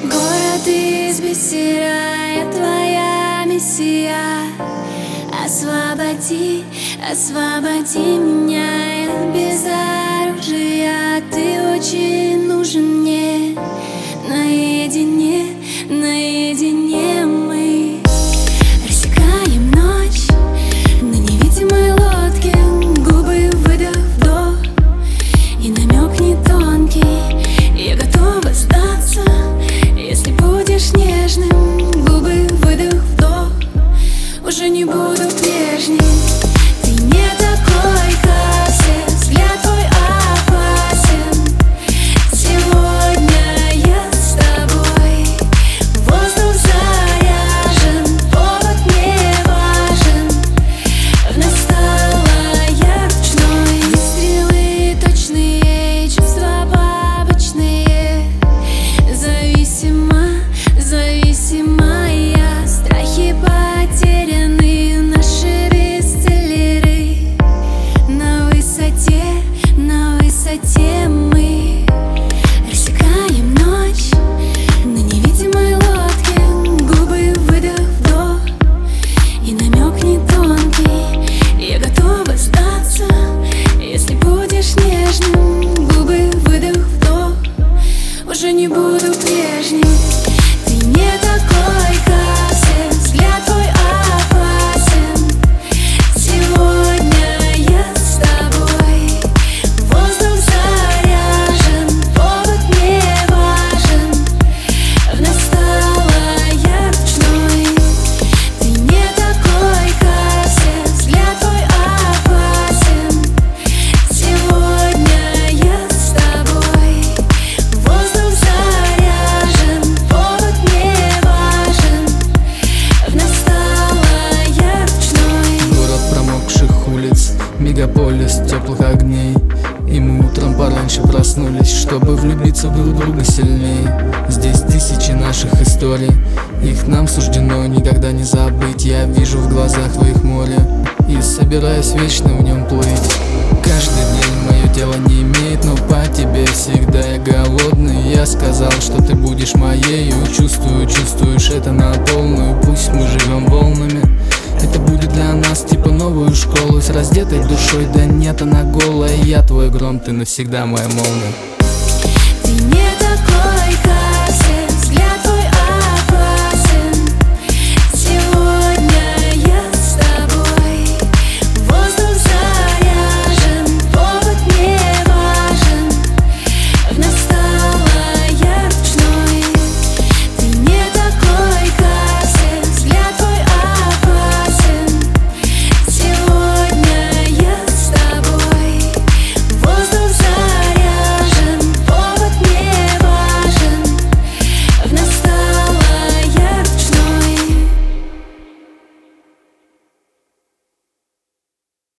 Город из бисера, я твоя миссия. Освободи, освободи меня, я без оружия. Ты очень нужен мне. Наедине, наедине мы рассекаем ночь на невидимой лодке. Губы, выдох, вдох и намек не тонкий. Я готова сдаться, если будешь нежным. Губы, выдох, вдох, уже не буду прежней. Ты не такой, как все, взгляд твой опасен. Сегодня я с тобой, воздух заряжен, повод не важен. Вновь стала я ручной. Выстрелы точные, чувства побочные. Зависима, зависима я. Страхи потеряны, наши бестселлеры. На высоте мы рассекаем ночь на невидимой лодке. Губы, выдох, вдох и намек не тонкий. Я готова сдаться, если будешь нежным. Губы, выдох, вдох, уже не буду прежней. Ты не такой, как все, взгляд твой опасен. Сегодня я с тобой, воздух заряжен, повод не важен. Вновь стала я ручной. Ты не такой, как все, взгляд твой опасен. Сегодня я с тобой, воздух заряжен, повод не важен. Вновь стала я ручной. Город промокших улиц, мегаполис теплых огней. И мы утром пораньше проснулись, чтобы влюбиться друг в друга сильней. Здесь тысячи наших историй, их нам суждено никогда не забыть. Я вижу в глазах твоих море и собираюсь вечно в нем плыть. Каждый день мое тело не имеет, но по тебе всегда я голодный. Я сказал, что ты будешь моею, чувствую, чувствуешь это на полную. Пусть мы живем волнами, это будет для нас типа новую школу. С раздетой душой, да нет, она голая. Я твой гром, ты навсегда моя молния.